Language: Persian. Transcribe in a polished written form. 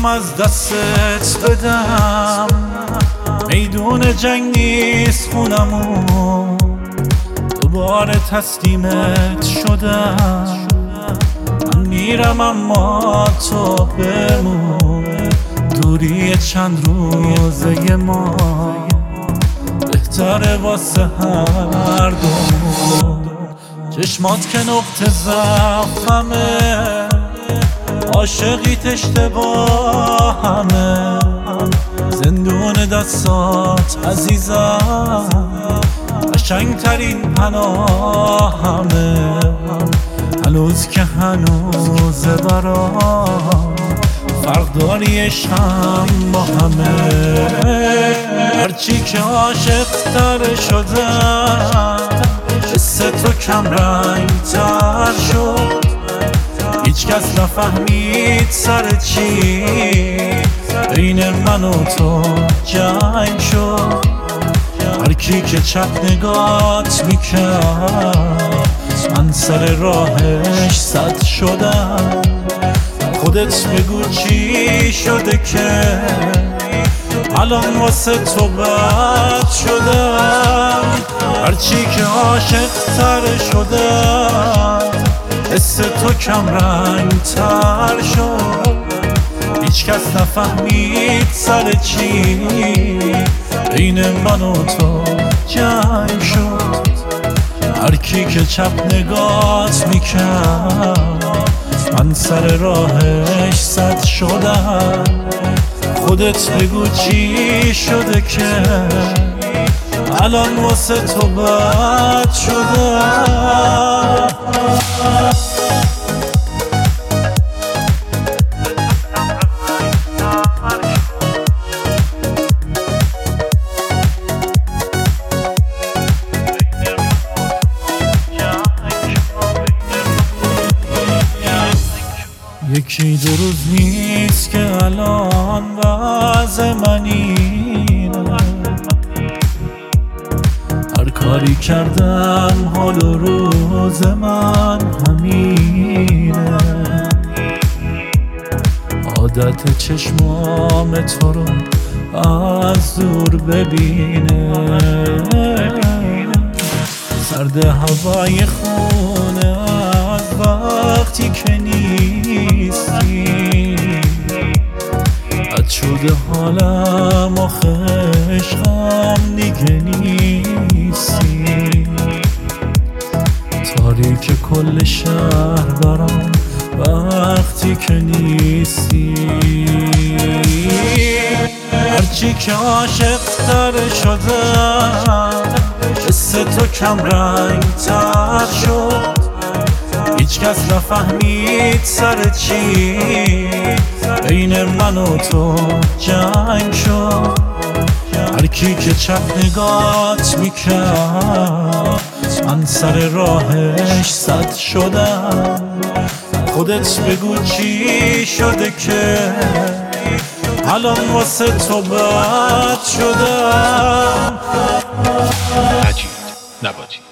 از دستت بدم، میدون جنگ نیست خونمون، دوباره تسلیمت شدم. من میرم اما تو بمون، دوری چند روزه ما بهتره واسه هر دومون. چشمات که نقطه ضعفمه، عاشقیت اشتباهمه، زندون دستات عزیزم قشنگترین پناهمه. هنوز که هنوزه برام فرق داری عشقم با همه. هرچی که عاشق تر شدم، حس تو کم رنگ تر شد، هیچ کس نفهمید سر چی بین من و تو جنگ شد. هر کی که چپ نگات میکرد، من سر راهش سد شدم. خودت بگو چی شده که الان واسه تو بد شدم. هرچی که عاشق تر شدم، حس تو کم رنگ تر شد، هیچ کس نفهمید سر چی بین من و تو جنگ شد. هر کی که چپ نگات میکرد، من سر راهش سد شدم. خودت بگو چی شده که الان واسه تو بد شدم. یکی دو روز نیست که الان وضع من اینه، هر کاری کردم حال و روز من همینه. عادت چشمام تو رو از دور ببینه، سرد هوای خونه از وقتی که نیستی. بد شده حالم آخه عشقم دیگه نیستی. تاریک کل شهر برام وقتی که نیستی. هرچی که عاشق تر شدم، حس تو کم رنگ تر شد، هیچ کس نفهمید سر چی بین من و تو جنگ شد. هر کی که چپ نگات میکرد، من سر راهش سد شدم. خودت بگو چی شده که الان واسه تو بد شدم. مجید نباتی.